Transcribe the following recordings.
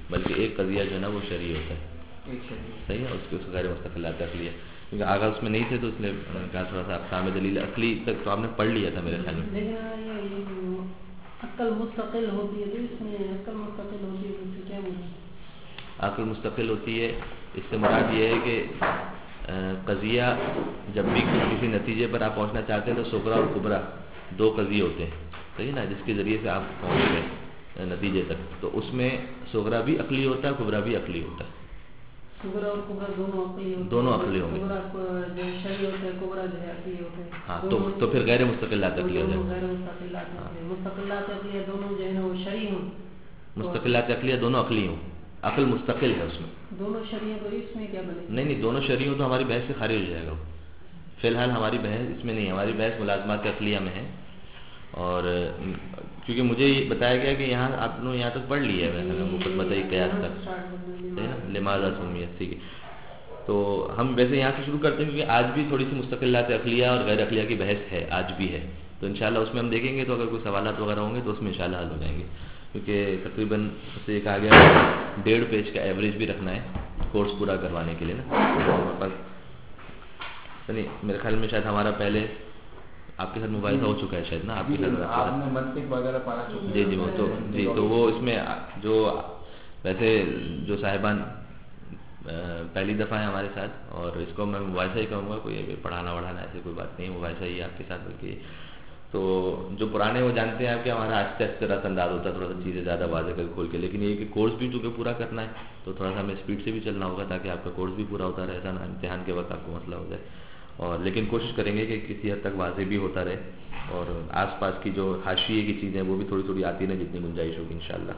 بلکہ ایک قضیہ جو ہے نا وہ شرعی ہوتا ہے. صحیح ہے, اس کو غیر مستقلات عقلیہ, کیونکہ آغا اس میں نہیں تھے تو اس نے کہا تھوڑا سا اقسام دلیل عقلی تک تو آپ نے پڑھ لیا تھا میرے خیال میں. لیکن عقل مستقل ہوتی ہے تو اس میں عقل مستقل ہوتی ہے تو کیا بولیں؟ عقل مستقل ہوتی ہے, اس سے مراد یہ ہے کہ قضیہ جب بھی کسی نتیجے پر آپ پہنچنا چاہتے ہیں تو صغرا اور کبرا دو قضیے ہوتے ہیں, صحیح نا, جس کے ذریعے سے آپ پہنچ گئے نتیجے تک. تو اس میں صغرا بھی عقلی ہوتا ہے, کبرا بھی عقلی ہوتا ہے. صغرا اور کبرا دونوں عقلی ہوتے ہیں. دونوں عقلی ہوں گے. صغرا جو شرعی ہوتا ہے, کبرا جو ہے عقلی ہوتا ہے. ہاں, تو پھر غیر مستقلات عقلی ہو جائے. غیر مستقلات عقلی, مستقلات عقلیہ دونوں جو ہے نا وہ شرعی ہوں. مستقلات عقلیہ دونوں عقلی ہوں, عقل مستقل ہے اس میں. دونوں شرعی تو اس میں کیا بنے؟ نہیں, دونوں شرعی ہوں تو ہماری بحث سے خارج ہو جائے گا. فی الحال ہماری بحث اس میں نہیں, ہماری بحث ملازمات عقلیہ میں ہے. اور کیونکہ مجھے یہ بتایا گیا کہ یہاں آپ نے یہاں تک پڑھ لیا ہے, میں مقدمۃ قیاس تک, ہے نا, لماذا سمیت. ٹھیک ہے, تو ہم ویسے یہاں سے شروع کرتے ہیں کیونکہ آج بھی تھوڑی سی مستقلات عقلیہ اور غیر عقلیہ کی بحث ہے, آج بھی ہے. تو انشاءاللہ اس میں ہم دیکھیں گے, تو اگر کوئی سوالات وغیرہ ہوں گے تو اس میں انشاءاللہ حل ہو جائیں گے. کیونکہ تقریباً اس سے یہ کہا گیا 1.5 پیج کا ایوریج بھی رکھنا ہے کورس پورا کروانے کے لیے نا. نہیں, میرے خیال میں شاید ہمارا پہلے آپ کے ساتھ مباحثہ ہو چکا ہے شاید نا, آپ کے ساتھ. جی, تو وہ اس میں جو ویسے جو صاحبان پہلی دفعہ ہے ہمارے ساتھ, اور اس کو میں مباحثہ ہی کہوں گا, کوئی پڑھانا وڑھانا ایسی کوئی بات نہیں, مباحثہ ہی آپ کے ساتھ. بلکہ تو جو پرانے وہ جانتے ہیں آپ کہ ہمارا آہستہ آہستہ رس انداز ہوتا ہے, تھوڑا سا چیزیں زیادہ واضح کر کھول کے. لیکن یہ کہ کورس بھی چونکہ پورا کرنا ہے تو تھوڑا سا ہمیں اسپیڈ سے بھی چلنا ہوگا تاکہ آپ کا کورس بھی پورا ہوتا رہتا نا, امتحان کے وقت آپ کو مسئلہ ہو جائے. اور لیکن کوشش کریں گے کہ کسی حد تک واضح بھی ہوتا رہے, اور آس پاس کی جو حاشیے کی چیزیں وہ بھی تھوڑی تھوڑی آتی رہیں جتنی گنجائش ہوگی انشاءاللہ.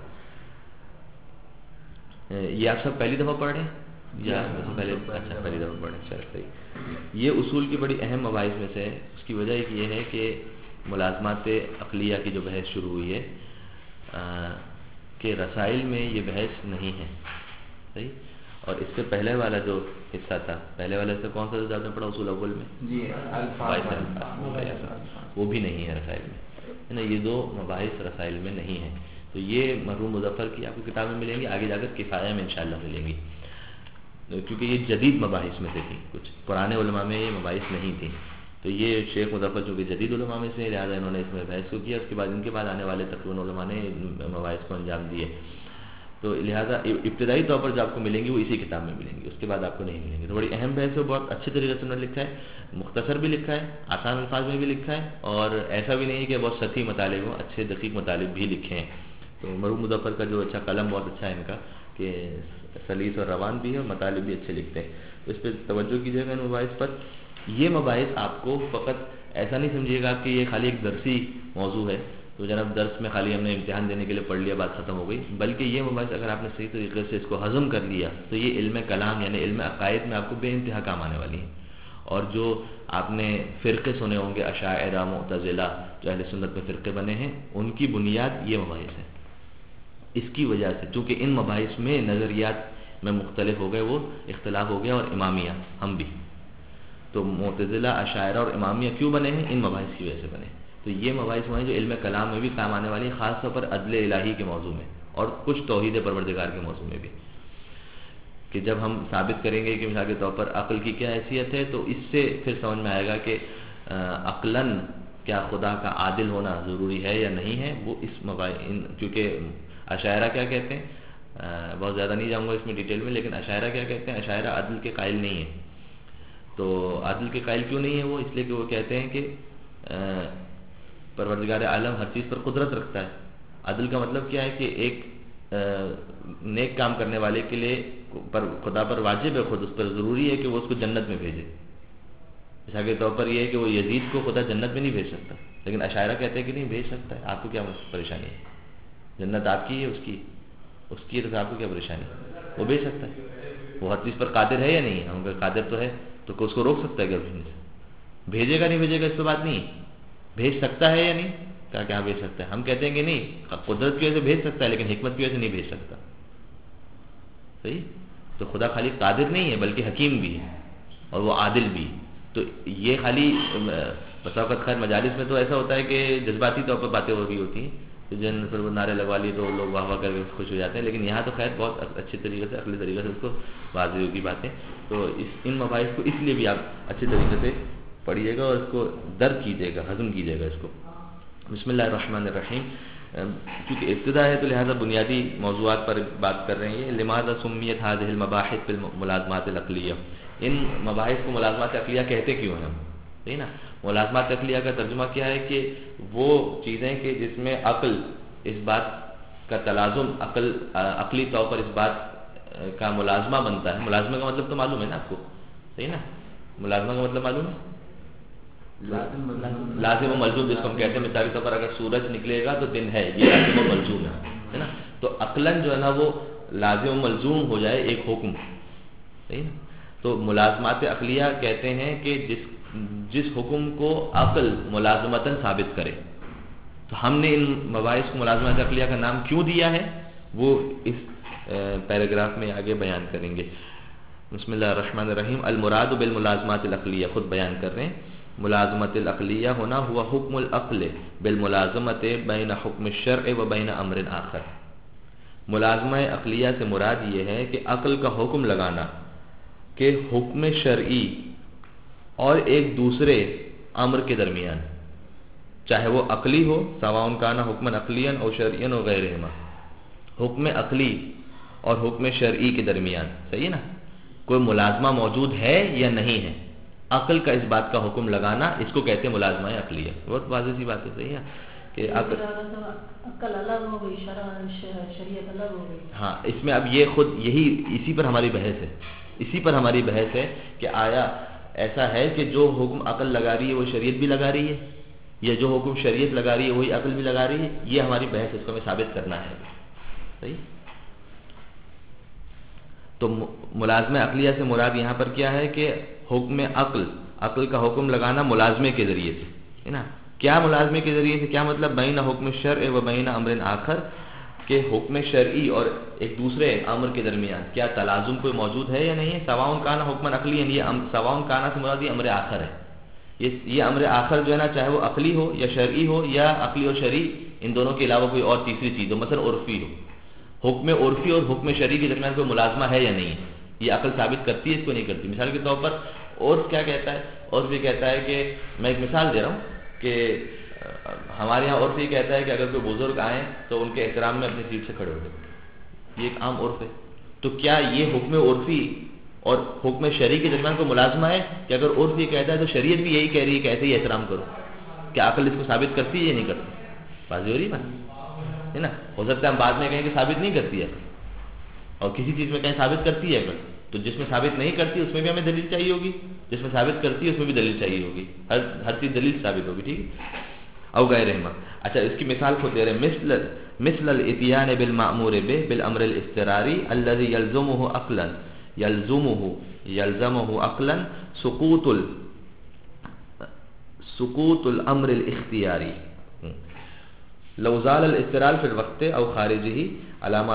یہ آپ سب پہلی دفعہ پڑھ رہے ہیں یا پہلے؟ اچھا, پہلی دفعہ پڑھ رہے ہیں, چل صحیح. یہ اصول کی بڑی اہم مباحث میں سے ہے. اس کی وجہ ایک یہ ہے کہ ملازمات عقلیہ کی جو بحث شروع ہوئی ہے کہ رسائل میں یہ بحث نہیں ہے, صحیح. اور اس سے پہلے والا جو حصہ تھا, پہلے والے سے کون سا زیادہ پڑا اصول اول میں؟ جی, وہ بھی نہیں ہے رسائل میں, ہے نا. یہ دو مباحث رسائل میں نہیں ہیں. تو یہ مرحوم مظفر کی آپ کو کتابیں ملیں گی, آگے جا کر کفایہ میں انشاءاللہ ملیں گی, کیونکہ یہ جدید مباحث میں سے تھی, کچھ پرانے علماء میں یہ مباحث نہیں تھی. تو یہ شیخ مظفر چونکہ جدید علماء میں سے, لہٰذا انہوں نے اس میں بحث کو کیا. اس کے بعد ان کے بعد آنے والے تقریباً علماء نے مباحث کو انجام دیے. تو لہٰذا ابتدائی طور پر جو آپ کو ملیں گی وہ اسی کتاب میں ملیں گی, اس کے بعد آپ کو نہیں ملیں گی. تو بڑی اہم بحث ہے, بہت اچھے طریقے سے انہوں نے لکھا ہے, مختصر بھی لکھا ہے, آسان الفاظ میں بھی لکھا ہے, اور ایسا بھی نہیں کہ بہت سطحی مطالب ہوں, اچھے دقیق مطالب بھی لکھے ہیں. تو مرحوم مظفر کا جو اچھا قلم بہت اچھا ہے ان کا, کہ سلیس اور روان بھی ہے, اور مطالب بھی اچھے لکھتے ہیں. تو اس پہ توجہ کیجیے گا ان مباحث پر. یہ مباحث آپ کو فقط ایسا نہیں سمجھیے گا کہ یہ خالی ایک درسی موضوع ہے, تو جناب درس میں خالی ہم نے امتحان دینے کے لیے پڑھ لیا, بات ختم ہو گئی. بلکہ یہ مباحث اگر آپ نے صحیح طریقے سے اس کو ہضم کر لیا تو یہ علم کلام یعنی علم عقائد میں آپ کو بے انتہا کام آنے والی ہیں. اور جو آپ نے فرقے سنے ہوں گے, اشاعرہ, معتزلہ, جو اہل سنت میں فرقے بنے ہیں, ان کی بنیاد یہ مباحث ہے. اس کی وجہ سے چونکہ ان مباحث میں نظریات میں مختلف ہو گئے, وہ اختلاف ہو گیا, اور امامیہ ہم بھی. تو معتزلہ, اشاعرہ اور امامیہ کیوں بنے ہیں؟ ان مباحث کی وجہ سے بنے. تو یہ مباحث وہ ہیں جو علم کلام میں بھی کام آنے والی ہیں, خاص طور پر عدل الہی کے موضوع میں, اور کچھ توحید پروردگار کے موضوع میں بھی. کہ جب ہم ثابت کریں گے کہ مثال کے طور پر عقل کی کیا حیثیت ہے, تو اس سے پھر سمجھ میں آئے گا کہ عقلاً کیا خدا کا عادل ہونا ضروری ہے یا نہیں ہے. وہ اس کیونکہ اشاعرہ کیا کہتے ہیں, بہت زیادہ نہیں جاؤں گا اس میں ڈیٹیل میں, لیکن اشاعرہ کیا کہتے ہیں, اشاعرہ عدل کے قائل نہیں ہیں. تو عدل کے قائل کیوں نہیں ہے وہ؟ اس لیے کہ وہ کہتے ہیں کہ پروردگار عالم ہر چیز پر قدرت رکھتا ہے. عدل کا مطلب کیا ہے کہ ایک نیک کام کرنے والے کے لیے خدا پر واجب ہے, خود اس پر ضروری ہے کہ وہ اس کو جنت میں بھیجے. مثال کے طور پر یہ ہے کہ وہ یزید کو خدا جنت میں نہیں بھیج سکتا, لیکن اشاعرہ کہتے ہیں کہ نہیں بھیج سکتا ہے. آپ کو کیا پریشانی ہے؟ جنت آپ کی ہے, اس کی ہے, تو آپ کو کیا پریشانی ہے؟ وہ بھیج سکتا ہے. وہ ہر چیز پر قادر ہے یا نہیں ہے؟ اگر قادر تو ہے تو اس کو روک سکتا ہے کیا بھیجنے سے؟ بھیجے گا نہیں بھیجے گا اس پہ بات نہیں, بھیج سکتا ہے یا نہیں, کہا کہ ہاں بھیج سکتا ہے. ہم کہتے ہیں کہ نہیں, قدرت کی وجہ سے بھیج سکتا ہے لیکن حکمت کی وجہ سے نہیں بھیج سکتا. صحیح. تو خدا خالی قادر نہیں ہے بلکہ حکیم بھی ہے, اور وہ عادل بھی. تو یہ خالی بسا اوقات خیر مجالس میں تو ایسا ہوتا ہے کہ جذباتی طور پر باتیں ہو رہی ہوتی ہیں, تو جن پھر وہ نعرے لگوا لیے تو لوگ واہ واہ کر کے خوش ہو جاتے ہیں، لیکن یہاں تو خیر بہت اچھے طریقے سے عقلی طریقے سے اس کو واضح ہوگی باتیں. تو ان مباحث کو اس لیے بھی آپ اچھے طریقے سے پڑھیے گا اور اس کو درک کیجیے گا، ہضم کیجیے گا اس کو. بسم اللہ الرحمن الرحیم. چونکہ ابتدا ہے تو لہذا بنیادی موضوعات پر بات کر رہے ہیں. لماذا سمیت هذه المباحث بالملازمات العقلیہ، ان مباحث کو ملازمات عقلیہ کہتے کیوں ہیں ہم؟ صحیح نا. ملازمات عقلیہ کا ترجمہ کیا ہے کہ وہ چیزیں کہ جس میں عقل اس بات کا تلازم عقلی طور پر اس بات کا ملازمہ بنتا ہے. ملازمہ کا مطلب تو معلوم ہے نا آپ کو، صحیح نا. ملازمہ کا مطلب معلوم ہے، لازم و ملزوم جس کو ہم کہتے ہیں. مثال کے طور پر اگر سورج نکلے گا تو دن ہے، یہ لازم و ملزوم ہے نا. تو عقلاً جو ہے نا وہ لازم و ملزوم ہو جائے ایک حکم، صحیح نا. تو ملازمات عقلیہ کہتے ہیں کہ جس حکم کو عقل ملازمتاً ثابت کرے. تو ہم نے ان مباحث کو ملازمات عقلیہ کا نام کیوں دیا ہے وہ اس پیراگراف میں آگے بیان کریں گے. بسم اللہ الرحمن الرحیم. المراد بالملازمات العقلیہ، خود بیان کر رہے ہیں. ملازمت العقلیہ ہونا ہوا حکم العقل بالملازمت بین حکم الشرع و بین امر آخر. ملازمہ عقلیہ سے مراد یہ ہے کہ عقل کا حکم لگانا کہ حکم شرعی اور ایک دوسرے امر کے درمیان، چاہے وہ عقلی ہو، سواء کان حکما عقلیا او شرعیا او غیرہما، حکم عقلی اور حکم شرعی کے درمیان، صحیح نا، کوئی ملازمہ موجود ہے یا نہیں ہے. عقل کا اس بات کا حکم لگانا اس کو کہتے ہیں ملازمہ عقلیہ. بہت واضح سی بات ہے، صحیح ہے کہ عقل الگ ہو گئی، شریعت الگ ہو گئی. ہاں، اس میں اب یہ خود یہی اسی پر ہماری بحث ہے، اسی پر ہماری بحث ہے کہ آیا ایسا ہے کہ جو حکم عقل لگا رہی ہے وہ شریعت بھی لگا رہی ہے، یا جو حکم شریعت لگا رہی ہے وہی عقل بھی لگا رہی ہے. یہ ہماری بحث ہے، اس کو ہمیں ثابت کرنا ہے. صحیح. تو ملازمہ عقلیہ سے مراد یہاں پر کیا ہے کہ حکم عقل کا حکم لگانا ملازمے کے ذریعے سے، ہے نا. کیا ملازمے کے ذریعے سے، کیا مطلب؟ بین حکم شرع و بین امر آخر، کہ حکم شرعی اور ایک دوسرے امر کے درمیان کیا تلازم کوئی موجود ہے یا نہیں ہے. سواء کان حکما عقلیا، یہ سواء کان سے مراد یہ امر آخر ہے. یہ امر آخر جو ہے نا، چاہے وہ عقلی ہو یا شرعی ہو یا عقلی اور شرعی ان دونوں کے علاوہ کوئی اور تیسری چیز ہو، مثلا عرفی ہو. حکم عرفی اور حکم شرعی کے درمیان کوئی ملازمہ ہے یا نہیں ہے، یہ عقل ثابت کرتی ہے، اس کو نہیں کرتی. مثال کے طور پر عرف کیا کہتا ہے؟ عرف یہ کہتا ہے کہ میں ایک مثال دے رہا ہوں کہ ہمارے یہاں عرف یہ کہتا ہے کہ اگر کوئی بزرگ آئیں تو ان کے احترام میں اپنی سیٹ سے کھڑے ہو جائیں. یہ ایک عام عرف ہے. تو کیا یہ حکم عرفی اور حکم شرعی کے درمیان کوئی ملازمہ ہے کہ اگر عرف یہ کہتا ہے تو شریعت بھی یہی کہہ رہی ہے کہ ایسے ہی احترام کرو؟ کیا عقل اس کو ثابت کرتی ہے یا نہیں کرتی؟ واضح ہو رہی بات ہے نا. ہو سکتا ہے ہم بعد میں کہیں کہ ثابت نہیں کرتی ہے اور کسی چیز میں کہیں ثابت کرتی ہے عقل. تو جس میں ثابت نہیں کرتی اس میں بھی ہمیں دلیل چاہیے ہوگی، جس میں ثابت کرتی ہے اس میں بھی دلیل چاہیے ہوگی. ہر چیز دلیل ثابت ہوگی. ٹھیک ہے. او غیرہما. اچھا، اس کی مثال خود دے رہے ہیں. مثل الاتیان بالمأمور به بالامر الاضطراری الذي يلزمه عقلا سقوط الامر الاختیاری لو زال الاضطرار في الوقت او خارجه على ما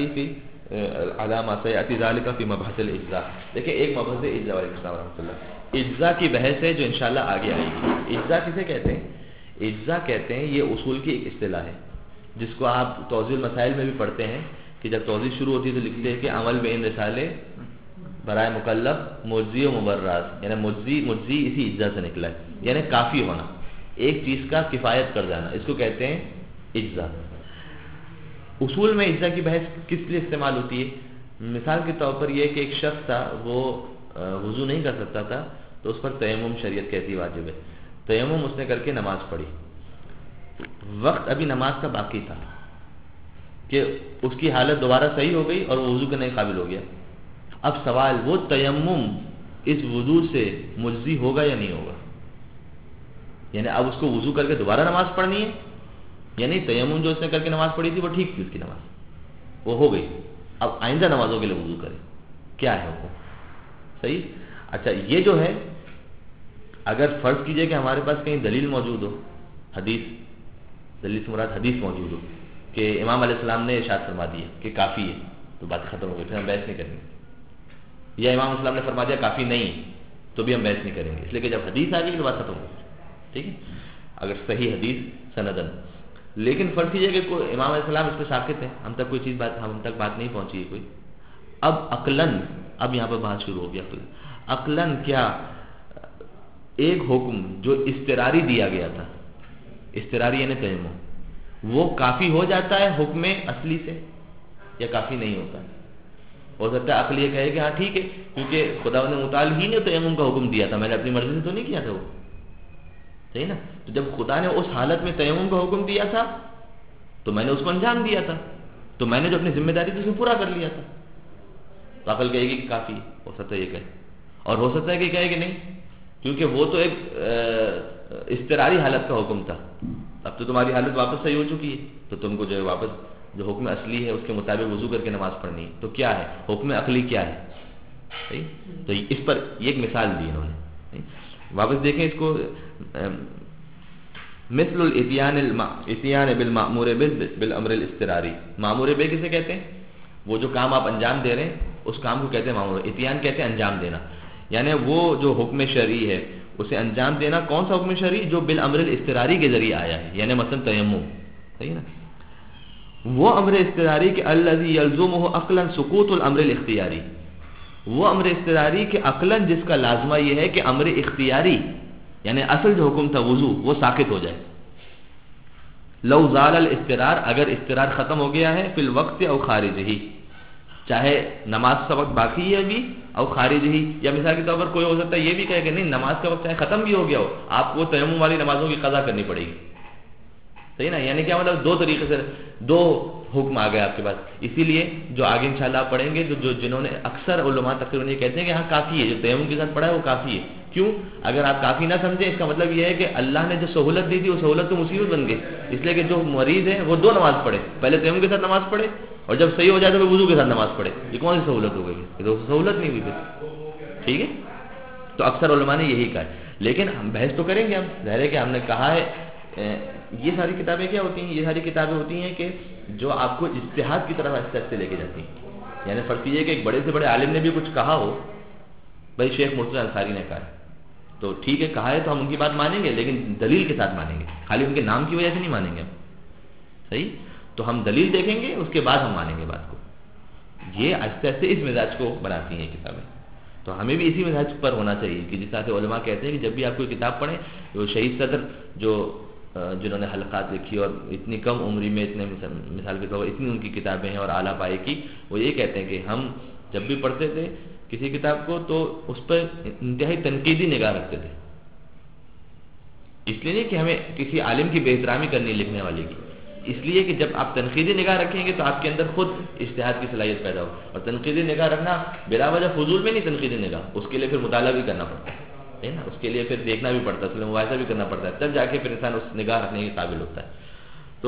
سيأتي ذلك في مبحث الاجزاء. دیکھیں ایک مبحث اجزاء، علیکم السلام ورحمۃ اللہ. اجزاء کی بحث ہے جو انشاءاللہ آگے آئے گی. اجزاء کسے کہتے ہیں؟ اجزاء کہتے ہیں، یہ اصول کی ایک اصطلاح ہے جس کو آپ توضیح المسائل میں بھی پڑھتے ہیں کہ جب توضیح شروع ہوتی ہے تو لکھتے ہیں کہ عمل بین رسالے برائے مکلف مجزی و مبرراز، یعنی مجزی اسی اجزاء سے نکلا ہے، یعنی کافی ہونا، ایک چیز کا کفایت کر جانا، اس کو کہتے ہیں اجزاء. اصول میں اجزاء کی بحث کس لیے استعمال ہوتی ہے؟ مثال کے طور پر یہ کہ ایک شخص تھا، وہ وضو نہیں کر سکتا تھا تو اس پر تیمم شریعت کہتی واجب ہے. تیمم اس نے کر کے نماز پڑھی، وقت ابھی نماز کا باقی تھا کہ اس کی حالت دوبارہ صحیح ہو گئی اور وہ وضو کرنے کے قابل ہو گیا. اب سوال، وہ تیمم اس وضو سے مجزی ہوگا یا نہیں ہوگا؟ یعنی اب اس کو وضو کر کے دوبارہ نماز پڑھنی ہے، یعنی تیمم جو اس نے کر کے نماز پڑھی تھی وہ ٹھیک تھی، اس کی نماز وہ ہو گئی، اب آئندہ نمازوں کے لیے وضو کرے. کیا ہے حکم؟ صحیح. اچھا، یہ جو ہے اگر فرض کیجئے کہ ہمارے پاس کہیں دلیل موجود ہو، حدیث، دلیل سے مراد حدیث موجود ہو کہ امام علیہ السلام نے ارشاد فرما دیا کہ کافی ہے، تو بات ختم ہو گئی، پھر ہم بحث نہیں کریں گے. یا امام علیہ السلام نے فرما دیا کافی نہیں تو بھی ہم بحث نہیں کریں گے، اس لیے کہ جب حدیث آ گئی تو بات ختم ہو گئی. ٹھیک ہے. اگر صحیح حدیث سندن لیکن فرض کیجیے کہ کوئی امام علیہ السلام اس پہ ساکت ہے، ہم تک کوئی چیز ہم تک بات نہیں پہنچی ہے کوئی. اب عقلاً، اب یہاں پر بات شروع ہو گیا. عقلاً کیا ایک حکم جو اضطراری دیا گیا تھا، اضطراری یعنی تیمم، وہ کافی ہو جاتا ہے حکم اصلی سے یا کافی نہیں ہوتا؟ ہو سکتا ہے عقل یہ کہے کہ ہاں ٹھیک ہے، کیونکہ خدا نے متعال ہی نے تیمم کا حکم دیا تھا، میں نے اپنی مرضی سے تو نہیں کیا تھا وہ، صحیح نا؟ تو جب خدا نے اس حالت میں تیمم کا حکم دیا تھا تو میں نے اس کو انجام دیا تھا، تو میں نے جو اپنی ذمہ داری تھی اس میں پورا کر لیا تھا. تو عقل کہے گی کہ کافی، ہو سکتا ہے یہ کہے، اور ہو سکتا ہے کہ کہے کہ نہیں، کیونکہ وہ تو ایک اضطراری حالت کا حکم تھا، اب تو تمہاری حالت واپس صحیح ہو چکی ہے، تو تم کو جو ہے واپس جو حکم اصلی ہے اس کے مطابق وضو کر کے نماز پڑھنی ہے. تو کیا ہے حکم عقلی، کیا ہے؟ صحیح. تو اس پر یہ ایک مثال دی انہوں نے. واپس دیکھیں اس کو، مثل الاتیان بالمأمور بالامر الاضطراری. مأمور بے کسے کہتے ہیں؟ وہ جو کام آپ انجام دے رہے ہیں اس کام کو کہتے ہیں مأمور. اتیان کہتے ہیں انجام دینا، یعنی وہ جو حکم شرعی ہے اسے انجام دینا. کون سا حکم شرعی؟ جو بالامر الاضطراری کے ذریعے آیا ہے، یعنی مثلا تیمم، صحیح نا؟ وہ امر اضطراری کہ الذی یلزمہ عقلا سقوط الامر الاختیاری، وہ امر اضطراری کہ عقلا جس کا لازمہ یہ ہے کہ امر اختیاری یعنی اصل جو حکم تھا وضو وہ ساقط ہو جائے. لو زال الاضطرار، اگر اضطرار ختم ہو گیا ہے فی الوقت او خارج ہی، چاہے نماز کا وقت باقی ہے ابھی او خارج ہی، یا مثال کے طور پر کوئی ہو سکتا ہے یہ بھی کہے کہ نہیں نماز کا وقت چاہے ختم بھی ہو گیا ہو، آپ کو تیمم والی نمازوں کی قضا کرنی پڑے گی. صحیح نا؟ یعنی کیا مطلب دو طریقے سے دو حکم آ گئے آپ کے پاس. اسی لیے جو آگے انشاءاللہ آپ پڑھیں گے جو جنہوں نے اکثر علماء تقریباً یہ کہتے ہیں کہ ہاں کافی ہے، جو تیمم کے ساتھ پڑھا ہے وہ کافی ہے. کیوں؟ اگر آپ کافی نہ سمجھیں اس کا مطلب یہ ہے کہ اللہ نے جو سہولت دی تھی وہ سہولت تو مصیبت بن گئی، اس لیے کہ جو مریض ہے وہ دو نماز پڑھے، پہلے تیمم کے ساتھ نماز پڑھے اور جب صحیح ہو جائے تو پھر وضو کے ساتھ نماز پڑھے. یہ کون سی سہولت ہو گئی؟ یہ تو سہولت نہیں ہوئی پھر. ٹھیک ہے، تو اکثر علماء نے یہی کہا ہے. لیکن ہم بحث تو کریں گے، ہم ظاہر ہے کہ ہم نے کہا ہے یہ ساری کتابیں کیا ہوتی ہیں؟ یہ ساری کتابیں ہوتی ہیں کہ جو آپ کو اجتہاد کی طرف آہستہ آہستہ لے کے جاتی ہیں. یعنی فرض یہ کہ ایک بڑے سے بڑے عالم نے بھی کچھ کہا ہو، بھائی شیخ مرتضی انصاری نے کہا ہے تو ٹھیک ہے، کہا ہے تو ہم ان کی بات مانیں گے، لیکن دلیل کے ساتھ مانیں گے، خالی ان کے نام کی وجہ سے نہیں مانیں گے ہم. صحیح. تو ہم دلیل دیکھیں گے اس کے بعد ہم مانیں گے بات کو. یہ آہستہ آہستہ اس مزاج کو بناتی ہیں کتابیں. تو ہمیں بھی اسی مزاج پر ہونا چاہیے کہ جس طرح سے علماء کہتے ہیں کہ جب بھی آپ کوئی کتاب پڑھیں، وہ شہید صدر جنہوں نے حلقات لکھی اور اتنی کم عمری میں اتنے مثال کے طور پر اتنی ان کی کتابیں ہیں اور اعلیٰ پائے کی، وہ یہ کہتے ہیں کہ ہم جب بھی پڑھتے تھے کسی کتاب کو تو اس پر انتہائی تنقیدی نگاہ رکھتے تھے. اس لیے نہیں کہ ہمیں کسی عالم کی بے احترامی کرنی لکھنے والے کی، اس لیے کہ جب آپ تنقیدی نگاہ رکھیں گے تو آپ کے اندر خود اجتہاد کی صلاحیت پیدا ہو. اور تنقیدی نگاہ رکھنا بلا وجہ فضول میں نہیں، تنقیدی نگاہ اس کے لیے پھر مطالعہ بھی کرنا پڑتا ہے نا، اس کے لیے پھر دیکھنا بھی پڑتا ہے، اس لیے مواضع بھی کرنا پڑتا ہے، تب جا کے پھر انسان اس نگاہ رکھنے کے قابل ہوتا ہے. تو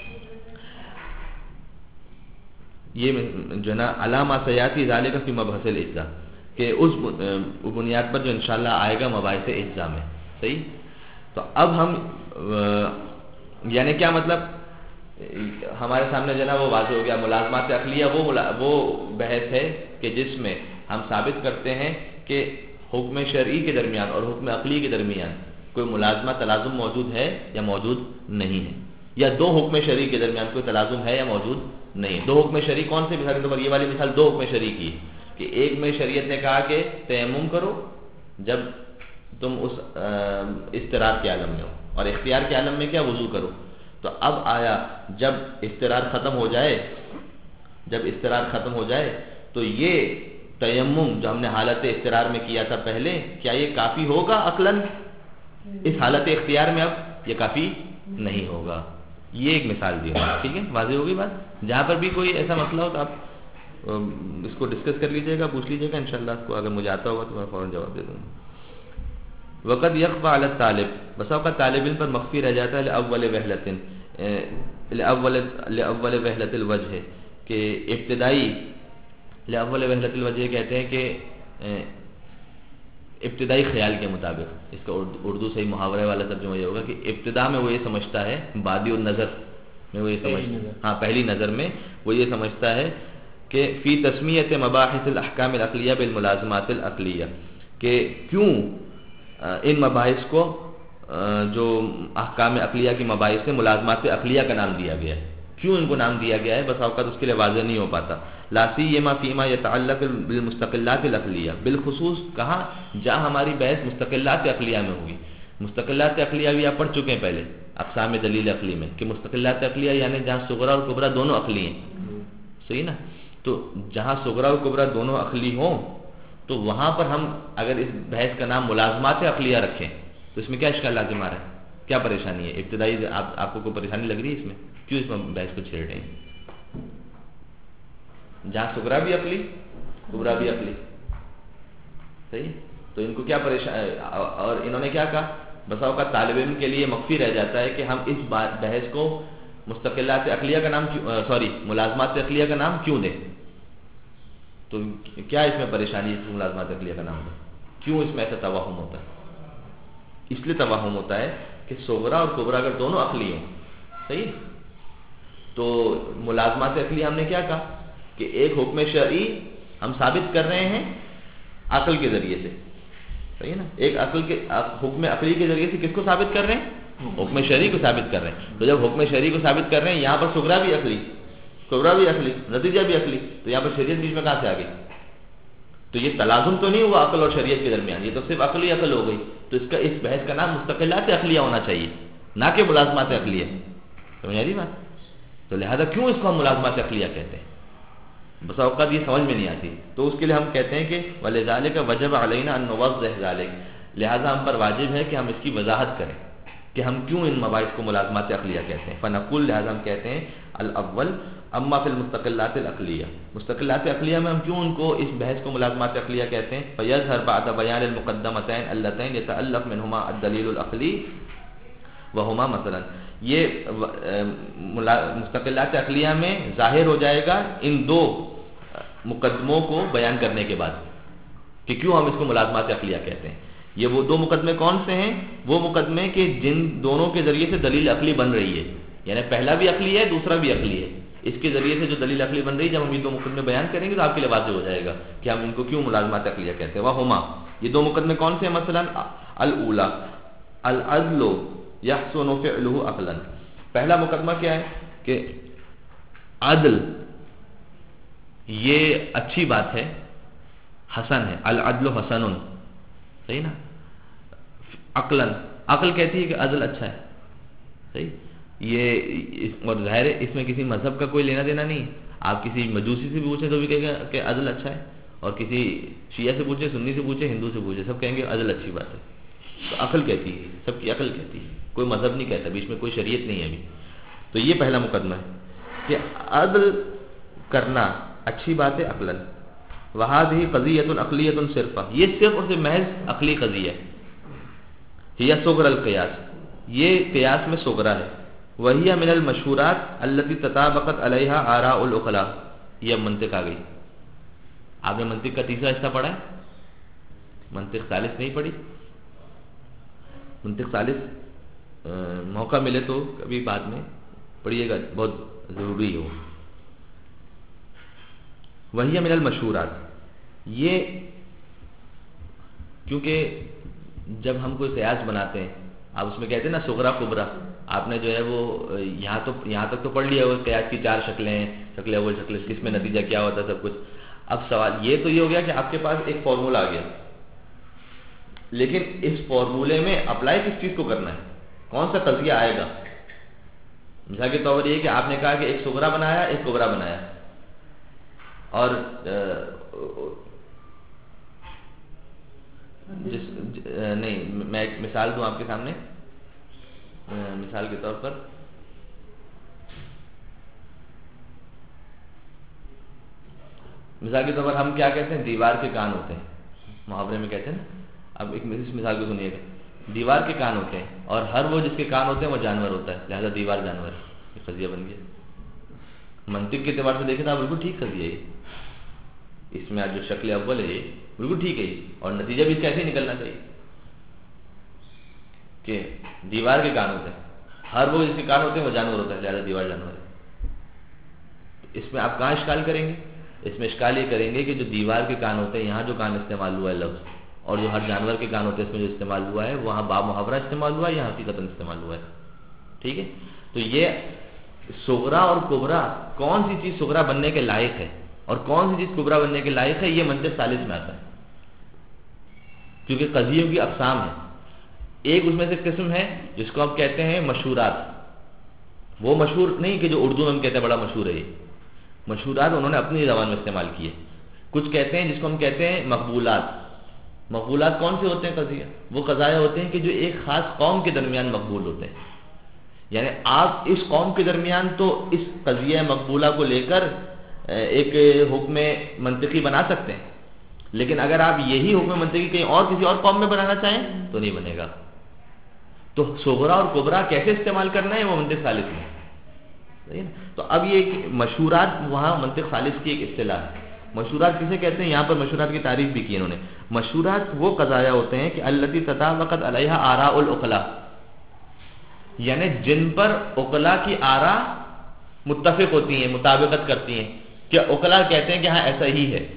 یہ جو ہے نا علامہ سیاتی ذالک فی مبحث الاجزاء، کہ اس بنیاد پر جو انشاءاللہ آئے گا مباحث اجزاء میں. صحیح. تو اب ہم یعنی کیا مطلب ہمارے سامنے جو ہے نا وہ واضح ہو گیا. ملازمات عقلیہ وہ بحث ہے کہ جس میں ہم ثابت کرتے ہیں کہ حکم شرعی کے درمیان اور حکم عقلی کے درمیان کوئی ملازمہ تلازم موجود ہے یا موجود نہیں ہے، یا دو حکم شرعی کے درمیان کوئی تلازم ہے یا موجود نہیں ہے. دو حکم شرعی کون سے؟ مثال کے طور پر یہ والی مثال دو حکم شرعی کی کہ ایک میں شریعت نے کہا کہ تیمم کرو جب تم اس اضطرار کے عالم میں ہو، اور اختیار کے عالم میں کیا؟ وضو کرو. تو اب آیا جب اضطرار ختم ہو جائے تو یہ تیمم جو ہم نے حالت اضطرار میں کیا تھا پہلے، کیا یہ کافی ہوگا عقلاً؟ اس حالت اختیار میں اب یہ کافی نہیں ہوگا. یہ ایک مثال دی. ٹھیک ہے، واضح ہوگی بات. جہاں پر بھی کوئی ایسا مسئلہ ہو تو آپ اس کو ڈسکس کر لیجئے گا، پوچھ لیجئے گا انشاءاللہ. اس کو اگر مجھے آتا ہوگا تو میں فوراً جواب دے دوں گا. وقت یخفى علی الطالب، بس اوقات طالب علم پر مخفی رہ جاتا ہے لأول وہلۃ الوجہ، کہ ابتدائی لأول وہلۃ الوجہ کہتے ہیں کہ ابتدائی خیال کے مطابق. اس کا اردو صحیح محاورے والا ترجمہ یہ ہوگا کہ ابتدا میں وہ یہ سمجھتا ہے، بادی النظر میں وہ یہ سمجھتا ہے، ہاں پہلی نظر میں وہ یہ سمجھتا ہے کہ فی تسمیت مباحث الاحکام العقلیہ بالملازمات العقلیہ، کہ کیوں ان مباحث کو جو احکام عقلیہ کی مباحث سے ملازمات عقلیہ کا نام دیا گیا ہے. کیوں ان کو نام دیا گیا ہے؟ بس اوقات اس کے لیے واضح نہیں ہو پاتا. لا سیما فیما یتعلق بالمستقلات العقلیہ، بالخصوص کہاں؟ جہاں ہماری بحث مستقلات عقلیہ میں ہوگی. مستقلات عقلیہ بھی آپ پڑھ چکے ہیں پہلے اقسام دلیل عقلی میں، کہ مستقلات عقلیہ یعنی جہاں صغرا اور کبرا دونوں عقلی ہیں. صحیح نا؟ تو جہاں صغرا اور کبرا دونوں عقلی ہوں تو وہاں پر ہم اگر اس بحث کا نام ملازمات عقلیہ رکھیں تو اس میں کیا اشکال لازم آ رہا ہے؟ کیا پریشانی ہے؟ ابتدائی آپ کو کوئی پریشانی لگ رہی ہے اس میں؟ کیوں اس میں بحث کو چھیڑ رہے ہیں؟ جہاں صغرا بھی عقلی کبرا بھی عقلی، صحیح. تو ان کو کیا پریشانی؟ اور انہوں نے کیا کہا؟ بسا اوقات طالب علم کے لیے مخفی رہ جاتا ہے کہ ہم اس بحث کو مستقلات عقلیہ کا نام ملازمات عقلیہ کا نام کیوں دیں؟ تو کیا اس میں پریشانی ہے ملازمات عقلیہ کا نام دیں؟ کیوں اس میں ایسا توہم ہوتا ہے؟ اس لیے توہم ہوتا ہے کہ صغرا اور کبرا اگر دونوں عقلی ہوں، صحیح، تو ملازمات عقلیہ ہم نے کیا کہا کہ ایک حکم شرعی ہم ثابت کر رہے ہیں عقل کے ذریعے سے، صحیح نا. ایک حکم عقلی کے ذریعے سے کس کو ثابت کر رہے ہیں؟ حکم شرعی کو ثابت کر رہے ہیں. تو جب حکم شرعی کو ثابت کر رہے ہیں، یہاں پر صغرا بھی عقلی کبرا بھی عقلی نتیجہ بھی عقلی، تو یہاں پر شریعت بیچ میں کہاں سے آ گئی؟ تو یہ تلازم تو نہیں ہوا عقل اور شریعت کے درمیان، یہ تو صرف عقلی عقل ہو گئی. تو اس بحث کا نام مستقلات عقلیہ ہونا چاہیے، نہ کہ ملازمات عقلیہ. سمجھ آ رہی بات؟ تو لہذا کیوں اس کو ہم ملازمات عقلیہ کہتے ہیں؟ بس اوقات یہ سمجھ میں نہیں آتی. تو اس کے لیے ہم کہتے ہیں کہ وَلِذَلِكَ وَجَبَ عَلَيْنَا أَن نُوَضِّحَ ذَلِكَ، لہذا ہم پر واجب ہے کہ ہم اس کی وضاحت کریں کہ ہم کیوں ان مباحث کو ملازمات عقلیہ کہتے ہیں. فنقول، لہذا ہم کہتے ہیں الاول اما فی المستقلات العقلیہ، مستقلات عقلیہ میں ہم کیوں ان کو اس بحث کو ملازمات عقلیہ کہتے ہیں؟ فیظہر بعد بیان المقدمتین اللتین یتألف منہما الدلیل العقلی وہما مثلا، یہ مستقلات عقلیہ میں ظاہر ہو جائے گا ان دو مقدموں کو بیان کرنے کے بعد کہ کیوں ہم اس کو ملازمات عقلیہ کہتے ہیں. یہ وہ دو مقدمے کون سے ہیں؟ وہ مقدمے کہ جن دونوں کے ذریعے سے دلیل عقلی بن رہی ہے، یعنی پہلا بھی عقلی ہے دوسرا بھی عقلی ہے. اس کے ذریعے سے جو دلیل عقلی بن رہی ہے، جب ہم یہ دو مقدمے بیان کریں گے تو آپ کے لیے واضح ہو جائے گا کہ ہم ان کو کیوں ملازمات عقلیہ کہتے ہیں. وہما، یہ دو مقدمے کون سے ہیں؟ مثلا الاولی العدل یحسن فعلہ عقلا، پہلا مقدمہ کیا ہے کہ عدل یہ اچھی بات ہے، حسن ہے، العدل حسن، صحیح نا. عقل کہتی ہے کہ عدل اچھا ہے، صحیح. یہ اور ظاہر ہے اس میں کسی مذہب کا کوئی لینا دینا نہیں. آپ کسی مجوسی سے پوچھیں تو بھی کہے گا کہ عدل اچھا ہے، اور کسی شیعہ سے پوچھیں، سنی سے پوچھیں، ہندو سے پوچھیں، سب کہیں گے عدل اچھی بات ہے. تو عقل کہتی ہے، سب کی عقل کہتی ہے، کوئی مذہب نہیں کہتا، بیچ میں کوئی شریعت نہیں ہے ابھی. تو یہ پہلا مقدمہ ہے کہ عدل کرنا اچھی بات ہے عقلاً. وہذہ قضیۃ عقلیۃ صرفہ، یہ صرف اور صرف محض عقلی قضیہ ہے. ہی صغر القیاس، یہ قیاس میں صغرا ہے. وہی من المشہورات التي تطابقت علیہا آراء العقلاء، یہ منطق آ گئی. آپ نے منطق کا تیسرا حصہ پڑھا ہے؟ منطق ثالث نہیں پڑھی؟ منطق ثالث موقع ملے تو کبھی بعد میں پڑھیے گا، بہت ضروری ہو. وہی من المشہورات، یہ کیونکہ جب ہم کوئی قیاس بناتے ہیں، آپ اس میں کہتے ہیں نا صغرا کبرا، آپ نے جو ہے وہ یہاں تک تو پڑھ لیا وہ قیاس کی چار شکلیں ہیں، شکل اول، شکل کس میں نتیجہ کیا ہوتا ہے، سب کچھ. اب سوال یہ تو یہ ہو گیا کہ آپ کے پاس ایک فارمولا آ گیا، لیکن اس فارمولے میں اپلائی کس چیز کو کرنا ہے، کون سا قضیہ آئے گا. مثال کے طور پر یہ کہ آپ نے کہا کہ ایک صغرا بنایا ایک کبرا بنایا، اور نہیں، میں ایک مثال دوں آپ کے سامنے. مثال کے طور پر ہم کیا کہتے ہیں؟ دیوار کے کان ہوتے ہیں، محاورے میں کہتے ہیں نا. اب ایک مثال کو سنیے گا. دیوار کے کان ہوتے ہیں اور ہر وہ جس کے کان ہوتے ہیں وہ جانور ہوتا ہے، لہذا دیوار جانور ہے. یہ قضیہ بن گیا. منطق کے اعتبار سے دیکھیں تو بالکل ٹھیک قضیہ ہے. اس میں آج جو شکل اول ہے یہ بالکل ٹھیک ہے، اور نتیجہ بھی کیسے نکلنا چاہیے کہ دیوار کے کان ہوتے ہیں، ہر وہ جس کے کان ہوتے ہیں وہ جانور ہوتا ہے، لہذا دیوار جانور ہے. اس میں آپ کہاں اشکال کریں گے؟ اس میں اشکال یہ کریں گے کہ جو دیوار کے کان ہوتے ہیں، یہاں جو کان استعمال ہوا ہے لفظ، اور جو ہر جانور کے کان ہوتے ہیں اس میں جو استعمال ہوا ہے وہاں با محاورہ استعمال ہوا ہے یا حقیقتاً استعمال ہوا ہے. ٹھیک ہے, تو یہ صغرا اور کبرا کون سی چیز صغرا بننے کے لائق ہے اور کون سی چیز کبرا بننے کے لائق ہے, یہ منطق ثالث میں آتا ہے, کیونکہ قضیوں کی اقسام ہے. ایک اس میں سے قسم ہے جس کو ہم کہتے ہیں مشہورات. وہ مشہور نہیں کہ جو اردو میں ہم کہتے ہیں بڑا مشہور ہے, یہ مشہورات انہوں نے اپنی زبان میں استعمال کیے. کچھ کہتے ہیں جس کو ہم کہتے ہیں مقبولات. مقبولات کون سے ہوتے ہیں قضیہ؟ وہ قضایا ہوتے ہیں کہ جو ایک خاص قوم کے درمیان مقبول ہوتے ہیں. یعنی آپ اس قوم کے درمیان تو اس قضیہ مقبولہ کو لے کر ایک حکم منطقی بنا سکتے ہیں, لیکن اگر آپ یہی حکم منطقی کہیں اور کسی اور قوم میں بنانا چاہیں تو نہیں بنے گا. تو صغرا اور کبرا کیسے استعمال کرنا ہے وہ منطق ثالث میں. تو اب یہ مشہورات وہاں منطق ثالث کی ایک اصطلاح ہے. مشہورات کسے کہتے ہیں؟ یہاں پر مشہورات کی تعریف بھی کی انہوں نے. مشہورات وہ قضایا ہوتے ہیں کہ التی تطابقت علیہا آراء العقلاء, یعنی جن پر عقلاء کی آراء متفق ہوتی ہیں, مطابقت کرتی ہیں, کہ عقلاء کہتے ہیں کہ ہاں ایسا ہی ہے.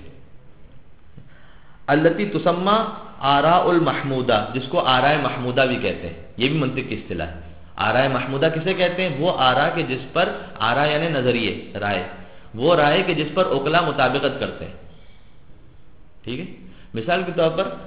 التی تسمى آراء المحمودہ, جس کو آراء محمودہ بھی کہتے ہیں, یہ بھی منطق کی اصطلاح ہے. آراء محمودہ کسے کہتے ہیں؟ وہ آراء کے جس پر, آراء یعنی نظریے, رائے, وہ رائے کہ جس پر عقلاء مطابقت کرتے ہیں. ٹھیک ہے, مثال کے طور پر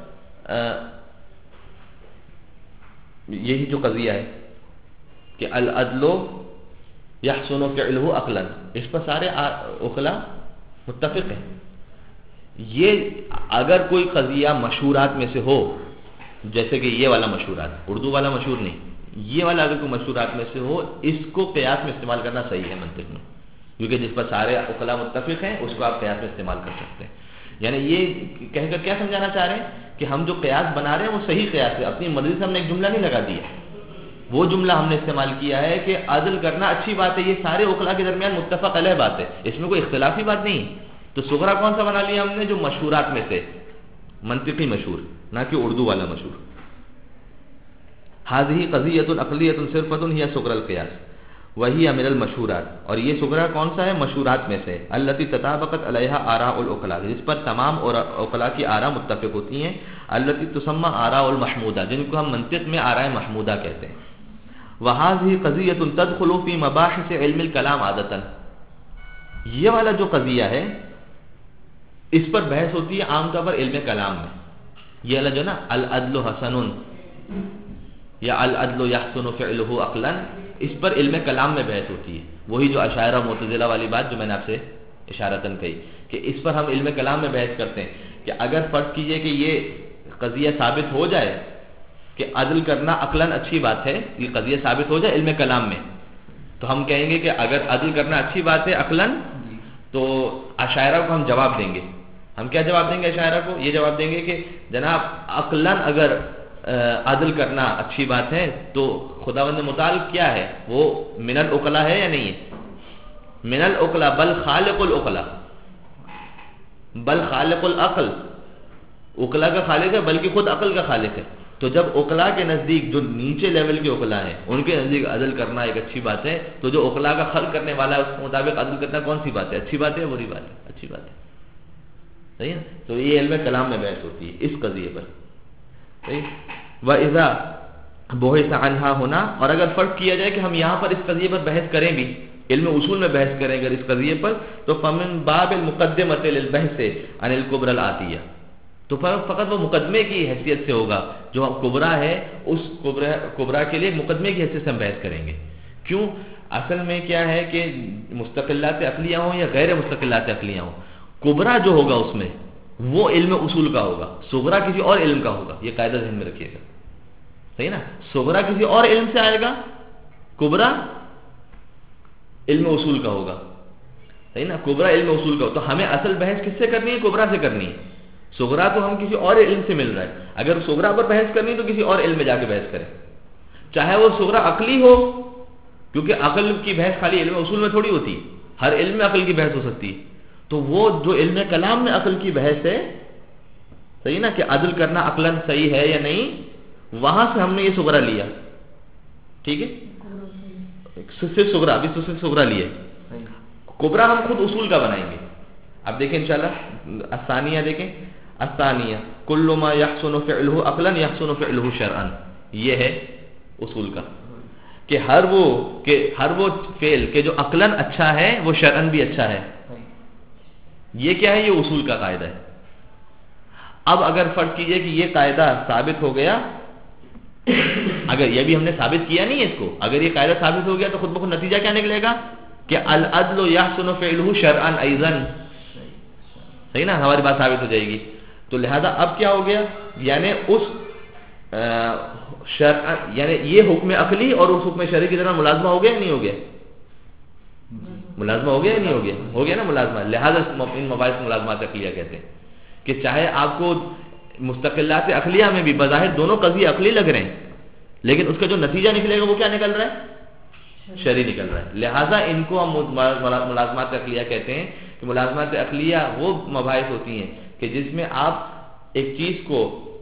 یہی جو قضیہ ہے کہ العدل یحسن فعلہ عقلا, اس پر سارے عقلاء متفق ہیں. یہ اگر کوئی قضیہ مشہورات میں سے ہو, جیسے کہ یہ والا مشہورات, اردو والا مشہور نہیں, یہ والا اگر کوئی مشہورات میں سے ہو, اس کو قیاس میں استعمال کرنا صحیح ہے منطق میں, کیونکہ جس پر سارے عقلاء متفق ہیں اس کو آپ قیاس میں استعمال کر سکتے ہیں. یعنی یہ کہہ کر کیا سمجھانا چاہ رہے ہیں کہ ہم جو قیاس بنا رہے ہیں وہ صحیح قیاس ہے. اپنی مرضی سے ہم نے ایک جملہ نہیں لگا دیا, وہ جملہ ہم نے استعمال کیا ہے کہ عدل کرنا اچھی بات ہے, یہ سارے عقلاء کے درمیان متفق علیہ بات ہے, اس میں کوئی اختلافی بات نہیں. تو صغرا کون سا بنا لیا ہم نے؟ جو مشہورات میں سے منطقی مشہور, نہ کہ اردو والا مشہور. هذه قضیۃ عقلیۃ صرفۃ هي صغرى القیاس وهي من المشہورات, اور یہ صغرا کون سا ہے؟ مشہورات میں سے. التي تطابقت علیہا آراء العقلاء, جس پر تمام عقلاء کی آراء متفق ہوتی ہیں. التي تسمى آراء المحمودہ, جن کو ہم منطق میں آراء محمودہ کہتے ہیں. وهذه قضیۃ تدخل في مباحث علم الکلام عادۃ, یہ والا جو قضیہ ہے اس پر بحث ہوتی ہے عام طور پر علم کلام میں. یہ والا جو نا العدل حسن یا العدل یحسن فعلہ عقلا, اس پر علم کلام میں بحث ہوتی ہے. وہی جو اشاعرہ معتزلہ والی بات جو میں نے آپ سے اشارتاً کہی کہ اس پر ہم علم کلام میں بحث کرتے ہیں کہ اگر فرض کیجئے کہ یہ قضیہ ثابت ہو جائے کہ عدل کرنا عقلاً اچھی بات ہے, یہ قضیہ ثابت ہو جائے علم کلام میں, تو ہم کہیں گے کہ اگر عدل کرنا اچھی بات ہے عقلاً, تو اشاعرہ کو ہم جواب دیں گے. ہم کیا جواب دیں گے اشاعرہ کو؟ یہ جواب دیں گے کہ جناب عقلاً اگر عدل کرنا اچھی بات ہے تو خداوند متعال کیا ہے؟ وہ من العقلاء ہے یا نہیں ہے؟ من العقلاء بل خالق العقلاء, بل خالق العقل, عقلاء کا خالق ہے بلکہ خود عقل کا خالق ہے. تو جب عقلاء کے نزدیک جو نیچے لیول کے عقلاء ہیں ان کے نزدیک عدل کرنا ایک اچھی بات ہے, تو جو عقلاء کا خلق کرنے والا ہے اس کے مطابق عدل کرنا کون سی بات ہے؟ اچھی بات ہے, بری بات ہے؟ اچھی بات ہے. صحیح ہے. تو یہ علم کلام میں بحث ہوتی ہے اس قضیے پر. صحیح. وَإِذَا بُحِثَ عَنْهَا هُنَا, اور اگر فرض کیا جائے کہ ہم یہاں پر اس قضیے پر بحث کریں بھی, علم اصول میں بحث کریں اگر اس قضیے پر, تو فَمِن بَابِ الْمُقَدِّمَةِ لِلْبَحْثِ عَنِ الْكُبْرَى الْآتِيَةِ, تو فقط وہ مقدمے کی حیثیت سے ہوگا. جو کبرا ہے اس کبرا کے لیے مقدمے کی حیثیت سے ہم بحث کریں گے. کیوں؟ اصل میں کیا ہے کہ مستقلات عقلیہ ہوں یا غیر مستقلات عقلیہ ہوں, کبرا جو ہوگا اس میں وہ علم اصول کا ہوگا, صغرا کسی اور علم کا ہوگا. یہ قاعدہ ذہن میں رکھیے گا. صحیح نا. صغرا کسی اور علم سے آئے گا, کبرا علم اصول کا ہوگا. صحیح نا. کبرا علم اصول کا ہوگا. تو ہمیں اصل بحث کس سے کرنی ہے؟ کبرا سے کرنی ہے. صغرا تو ہم کسی اور علم سے مل رہا ہے. اگر صغرا پر بحث کرنی تو کسی اور علم میں جا کے بحث کریں, چاہے وہ صغرا عقلی ہو, کیونکہ عقل کی بحث خالی علم اصول میں تھوڑی ہوتی ہے, ہر علم میں عقل کی بحث ہو سکتی ہے. تو وہ جو علم کلام میں عقل کی بحث ہے, صحیح نا, کہ عدل کرنا عقلاً صحیح ہے یا نہیں, وہاں سے ہم نے یہ صغرا لیا. ٹھیک ہے. صرف صغرا, ابھی تو صرف صغرا لیا. کبرا ہم خود اصول کا بنائیں گے. اب دیکھیں انشاءاللہ الثانیہ دیکھیں, الثانیہ کل ما یحسن فعلہ عقلا یحسن فعلہ شرعا. یہ ہے اصول کا کہ ہر وہ فعل کہ جو عقلاً اچھا ہے وہ شرعاً بھی اچھا ہے. یہ کیا ہے؟ یہ اصول کا قاعدہ ہے. اب اگر فرض کیجئے کہ یہ قاعدہ ثابت ہو گیا، اگر یہ بھی ہم نے ثابت کیا نہیں ہے اس کو، اگر یہ قاعدہ ثابت ہو گیا تو خود بخود نتیجہ کیا نکلے گا کہ العدل یحسن فعلہ شرعا ایضا. صحیح نا، ہماری بات ثابت ہو جائے گی. تو لہذا اب کیا ہو گیا، یعنی اس یعنی یہ حکم عقلی اور اس حکم شرعی کی طرح ملازمہ ہو گیا یا نہیں ہو گیا؟ ملازمہ ہو گیا یا نہیں ہو گیا؟ ہو گیا نا ملازمہ. لہذا ان مباحث ملازمات عقلیہ کہتے ہیں کہ چاہے آپ کو مستقلات عقلیہ میں بھی بظاہر دونوں قضیے عقلی لگ رہے ہیں، لیکن اس کا جو نتیجہ نکلے گا وہ کیا نکل رہا ہے؟ شرعی نکل رہا ہے. لہذا ان کو ہم ملازمات عقلیہ کہتے ہیں کہ ملازمات عقلیہ وہ مباحث ہوتی ہیں کہ جس میں آپ ایک چیز کو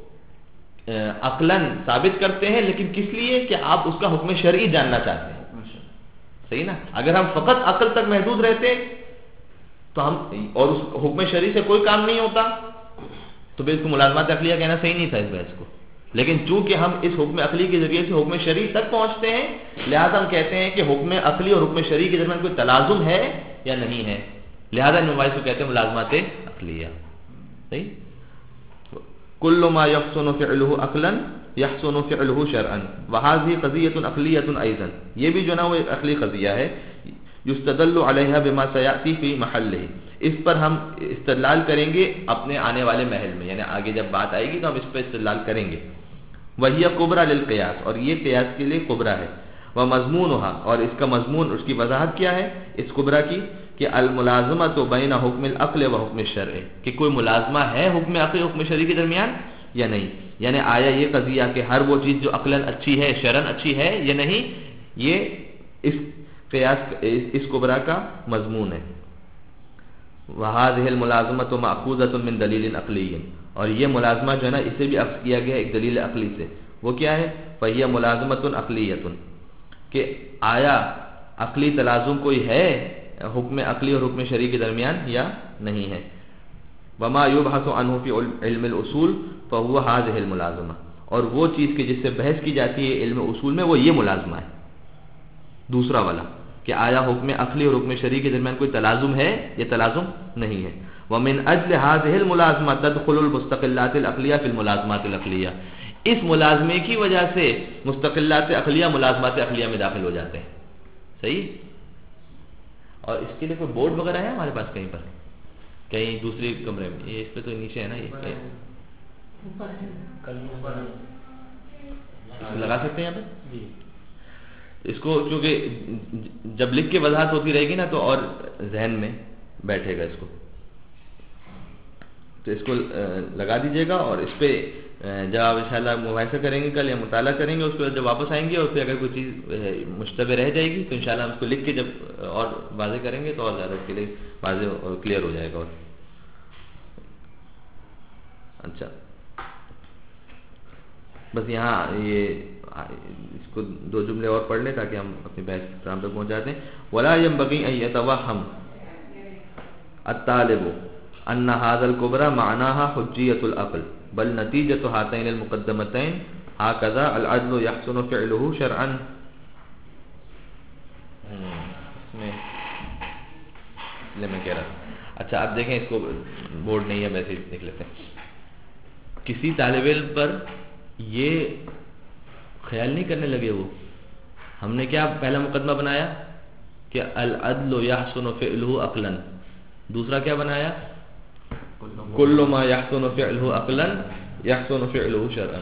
عقلاً ثابت کرتے ہیں، لیکن کس لیے کہ آپ اس کا حکم شرعی جاننا چاہتے ہیں. صحیح نا. اگر ہم فقط عقل تک محدود رہتے تو ہم اور اس حکم شرعی سے کوئی کام نہیں ہوتا تو اس کو ملازمات عقلیہ کہنا صحیح نہیں تھا اس بحث کو. لیکن چونکہ ہم اس حکم عقلی کے ذریعے سے حکم شرعی تک پہنچتے ہیں، لہذا ہم کہتے ہیں کہ حکم عقلی اور حکم شرعی کے درمیان کوئی تلازم ہے یا نہیں ہے. لہذا ان مباحث کو کہتے ہیں ملازمات عقلیہ. صحیح. کل ما یحسن فعلہ عقلا یحسن فعلہ شرعا وهذه قضیۃ عقلیۃ ایضا. یہ بھی جو نا وہ ایک عقلی قضیہ ہے. یستدل علیہا بما سیاتی فی محلہ. اس پر ہم استدلال کریں گے اپنے آنے والے محل میں، یعنی آگے جب بات آئے گی تو ہم اس پہ استدلال کریں گے. وہی کبرى للقیاس، اور یہ قیاس کے لیے کبرا ہے. ومضمونها، اور اس کا مضمون، اس کی وضاحت کیا ہے اس کبرا کی کہ الملازمۃ بین حکم العقل و حکم الشرع، کہ کوئی ملازمہ ہے حکم عقل و حکم شرعی کے درمیان یا نہیں. یعنی آیا یہ قضیہ کہ ہر وہ چیز جو عقلاً اچھی ہے شرعاً اچھی ہے یا نہیں، یہ اس قیاس اس کبرا کا مضمون ہے. وهذه الملازمۃ مأخوذۃ من دلیل عقلی، اور یہ ملازمہ جو ہے نا اسے بھی اخذ کیا گیا ایک دلیل عقلی سے. وہ کیا ہے؟ فہی ملازمۃ عقلیۃ، کہ آیا عقلی تلازم کوئی ہے حکم عقلی اور حکم شرعی کے درمیان یا نہیں ہے. وما یبحث عنہ فی علم الاصول فهو هذه الملازمہ، اور وہ چیز کہ جس سے بحث کی جاتی ہے علم اصول میں وہ یہ ملازمہ ہے دوسرا والا، کہ آیا حکم عقلی اور حکم شرعی کے درمیان کوئی تلازم ہے یا تلازم نہیں ہے. ومن اجل هذه الملازمہ تدخل المستقلات العقلیہ فی الملازمات العقلیہ. اس ملازمے کی وجہ سے مستقلات عقلیہ ملازمات عقلیہ میں داخل ہو جاتے ہیں. صحیح. اور اس کے لیے کوئی بورڈ وغیرہ ہے ہمارے پاس کہیں پر، کہیں دوسری کمرے میں؟ یہ اس پہ تو نیچے ہے نا، یہ لگا سکتے ہیں یہاں پہ. اس کو چونکہ جب لکھ کے وضاحت ہوتی رہے گی نا تو اور ذہن میں بیٹھے گا اس کو، تو اس کو لگا دیجیے گا. اور اس پہ جب آپ انشاءاللہ مباحثہ کریں گے کل یا مطالعہ کریں گے، اس کو جب واپس آئیں گے اور پھر اگر کوئی چیز مشتبہ رہ جائے گی تو انشاءاللہ ہم اس کو لکھ کے جب اور واضح کریں گے تو اور زیادہ اس کے لیے واضح اور کلیئر ہو جائے گا. اور اچھا بس یہاں یہ اس کو دو جملے اور پڑھ لیں تاکہ ہم اپنی بحث اختتام تک پہنچ جاتے ہیں. ولا ينبغي ان يتوهم الطالب ان هذا الكبرى معناها حجية العقل بل نتيجة هاتين المقدمتين هكذا العدل يحسن فعله شرعا. میں کہہ رہا اچھا اب دیکھیں، اس کو بورڈ نہیں ہے ویسے دیکھ لیتے ہیں. کسی طالب علم پر یہ خیال نہیں کرنے لگے وہ، ہم نے کیا پہلا مقدمہ بنایا کہ العدل یحسن فعلہ عقلا، دوسرا کیا بنایا کل ما یحسن فعلہ عقلا یحسن فعلہ شرعا.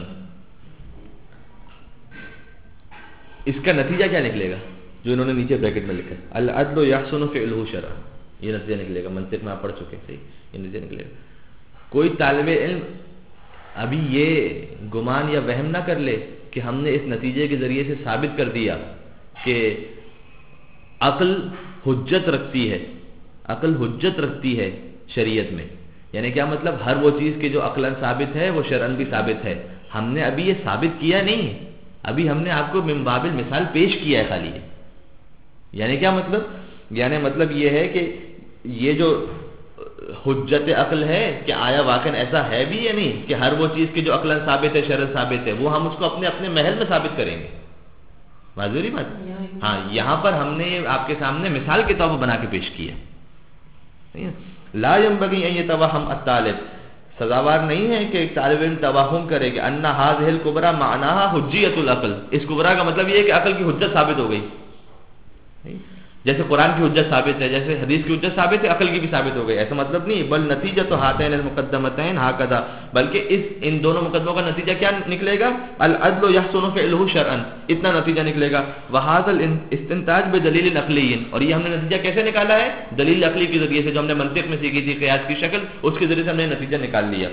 اس کا نتیجہ کیا نکلے گا جو انہوں نے نیچے بریکٹ میں لکھا ہے العدل یحسن فعلہ شرعا، یہ نتیجہ نکلے گا. منطق میں آپ پڑھ چکے، صحیح، یہ نتیجہ نکلے گا. کوئی طالب علم ابھی یہ گمان یا وہم نہ کر لے کہ ہم نے اس نتیجے کے ذریعے سے ثابت کر دیا کہ عقل حجت رکھتی ہے، عقل حجت رکھتی ہے شریعت میں. یعنی کیا مطلب؟ ہر وہ چیز کہ جو عقلاً ثابت ہے وہ شرعاً بھی ثابت ہے. ہم نے ابھی یہ ثابت کیا نہیں، ابھی ہم نے آپ کو من باب المثال پیش کیا ہے خالی. یعنی کیا مطلب؟ یعنی مطلب یہ ہے کہ یہ جو حجت عقل ہے کہ آیا واقعا ایسا ہے بھی یا نہیں کہ ہر وہ چیز کی جو عقلاً ثابت ہے شرعاً ثابت ہے وہ ہم اس کو اپنے اپنے محل میں ثابت کریں گے. معذوری بات. ہاں یہاں پر ہم نے آپ کے سامنے مثال کے طور پر بنا کے پیش کیا. لا ينبغي ان يتوهم الطالب, سزاوار نہیں ہے کہ ایک طالب علم توہم کرے کہ ان هذه الكبرى معناها حجیت العقل, اس کبرا کا مطلب یہ ہے کہ عقل کی حجت ثابت ہو گئی. جیسے قرآن کی حجت ثابت ہے, جیسے حدیث کی حجت ثابت ہے, عقل کی بھی ثابت ہو گئی. ایسا مطلب نہیں, بل نتیجہ تو ہاتین المقدمتین ہاکذا, بلکہ ان دونوں مقدموں کا نتیجہ کیا نکلے گا؟ العدل یحسن فعلہ شرعا, اتنا نتیجہ نکلے گا. وہذا الاستنتاج بدلیل عقلی, اور یہ ہم نے نتیجہ کیسے نکالا ہے؟ دلیل عقلی کے ذریعے سے, جو ہم نے منطق میں سیکھی تھی قیاس کی شکل, اس کے ذریعے سے ہم نے نتیجہ نکال لیا.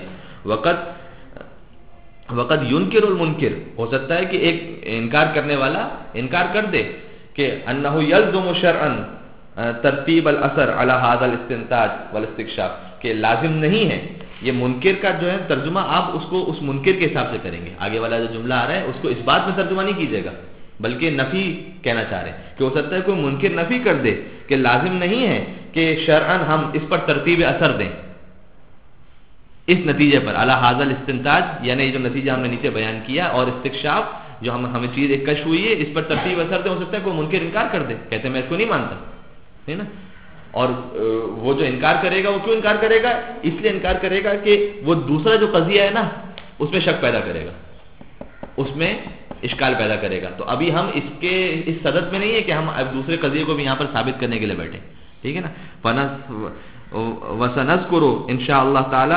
وقت ينکر المنکر, ہو سکتا ہے کہ ایک انکار کرنے والا انکار کر دے کہ انه يلزم شرعا ترتیب الاثر على هذا الاستنتاج والاستکشاف, کہ لازم نہیں ہے. یہ منکر کا جو ہے ترجمہ آپ اس کو اس منکر کے حساب سے کریں گے. آگے والا جو جملہ آ رہا ہے اس کو اس بات میں ترجمہ نہیں کیجیے گا, بلکہ نفی کہنا چاہ رہے ہیں کہ ہو سکتا ہے کوئی منکر نفی کر دے کہ لازم نہیں ہے کہ شرعا ہم اس پر ترتیب اثر دیں اس نتیجے پر, علی هذا الاستنتاج, یعنی یہ جو نتیجہ ہم نے نیچے بیان کیا, اور استکشاف جو ہمیں چیز ایک کشف ہوئی ہے اس پر ترتیب اثر دے. ہو سکتا ہے کوئی منکر انکار کر دے, کہتے ہیں میں اس کو نہیں مانتا, ہے نا. اور وہ جو انکار کرے گا وہ کیوں انکار کرے گا؟ اس لیے انکار کرے گا کہ وہ دوسرا جو قضیہ ہے نا اس میں شک پیدا کرے گا, اس میں اشکال پیدا کرے گا. تو ابھی ہم اس صدد میں نہیں ہے کہ ہم اب دوسرے قضیے کو بھی یہاں پر ثابت کرنے کے لیے بیٹھے, ٹھیک ہے نا. وسنذکر انشاءاللہ تعالی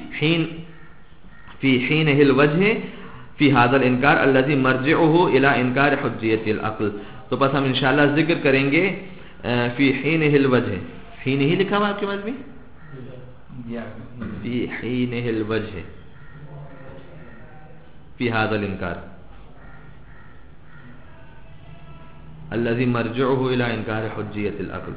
فی حینہ الوجہ فی هذا الانکار الذي مرجعه الى انکار حجیت العقل. تو بس ہم انشاءاللہ ذکر کریں گے فی حینہ الوجہ, حینہ ہی لکھا ہوا آپ کے پاس بھی, فی حینہ الوجہ فی هذا الانکار الذي مرجعه الى انکار حجیت العقل.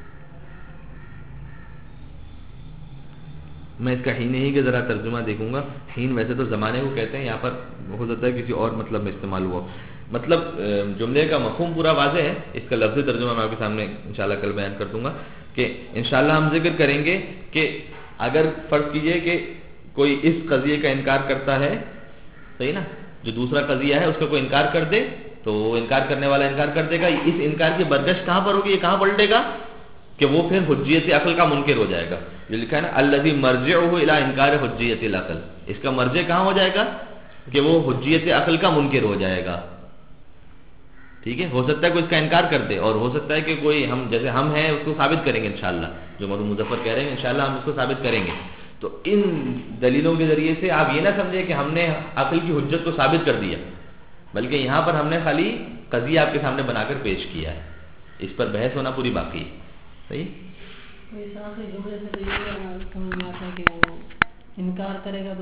میں اس کا حین ہی کے ذرا ترجمہ دیکھوں گا. حین ویسے تو زمانے کو کہتے ہیں, یہاں پر ہو سکتا ہے کسی اور مطلب میں استعمال ہوا. مطلب جملے کا مفہوم پورا واضح ہے, اس کا لفظی ترجمہ میں آپ کے سامنے انشاءاللہ کل بیان کر دوں گا. کہ انشاءاللہ ہم ذکر کریں گے کہ اگر فرض کیجئے کہ کوئی اس قضیے کا انکار کرتا ہے, صحیح نا, جو دوسرا قضیہ ہے اس کا کوئی انکار کر دے, تو وہ انکار کرنے والا انکار کر دے گا. اس انکار کی برگشت کہاں پر ہوگی, یہ کہاں پلٹے گا کہ وہ پھر حجیت عقل کا منکر ہو جائے گا. جو لکھا ہے نا الذی مرجعہ الی انکار حجیت العقل, اس کا مرجع کہاں ہو جائے گا کہ وہ حجیت عقل کا منکر ہو جائے گا. ٹھیک ہے, ہو سکتا ہے کوئی اس کا انکار کر دے, اور ہو سکتا ہے کہ کوئی ہم جیسے ہم ہیں اس کو ثابت کریں گے انشاءاللہ, جو مولانا مظفر کہہ رہے ہیں انشاءاللہ ہم اس کو ثابت کریں گے. تو ان دلیلوں کے ذریعے سے آپ یہ نہ سمجھیں کہ ہم نے عقل کی حجت کو ثابت کر دیا, بلکہ یہاں پر ہم نے خالی قضیہ آپ کے سامنے بنا کر پیش کیا ہے, اس پر بحث ہونا پوری باقی ہے. صحیح, جملے سے تو یہ سمجھ میں آتا ہے کہ وہ انکار کرے گا